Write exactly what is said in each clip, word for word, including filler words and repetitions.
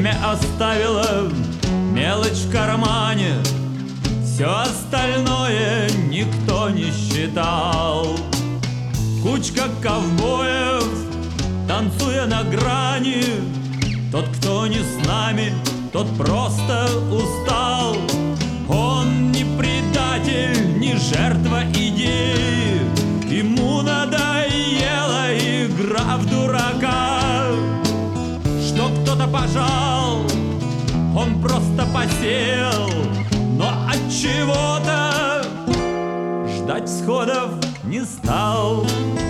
Время оставило мелочь в кармане, все остальное никто не считал. Кучка ковбоев, танцуя на грани, тот, кто не с нами, тот просто устал. Он не предатель, не жертва идеи, ему надоела игра в дурака. Что кто-то пожал, он просто посел, но от чего-то ждать всходов не стал.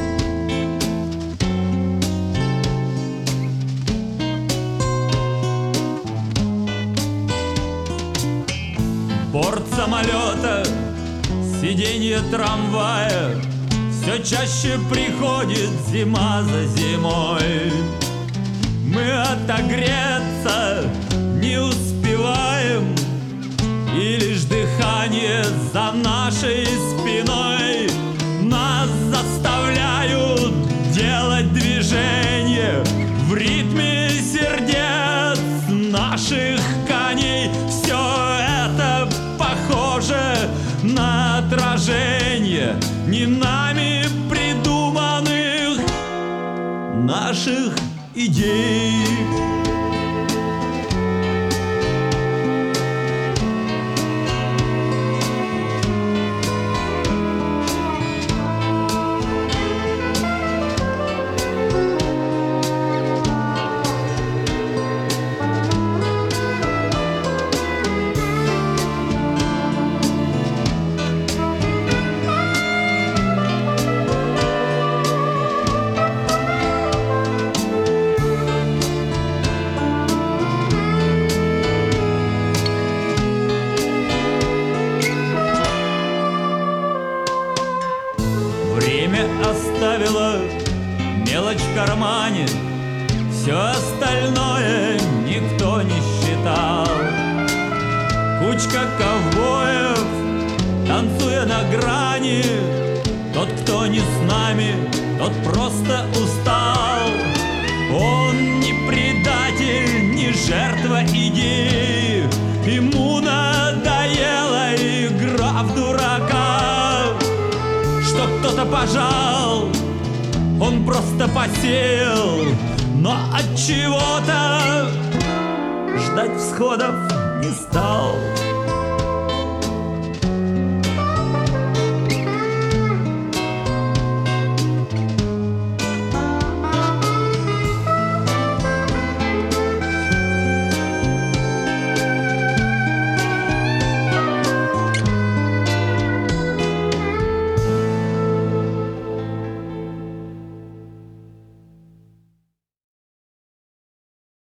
Борт самолета, сиденье трамвая, все чаще приходит зима за зимой. Мы отогреться не успеваем, и лишь дыхание за нашей спиной нас заставляют делать движение в ритме сердец наших коней. Все это похоже на отражение не нами придуманных наших идей. Время оставило мелочь в кармане, все остальное никто не считал. Кучка ковбоев, танцуя на грани, тот, кто не с нами, тот просто устал. Он не предатель, не жертва идеи, ему надоела игра в дурака. Что кто-то пожал, он просто посел, но от чего-то ждать всходов не стал.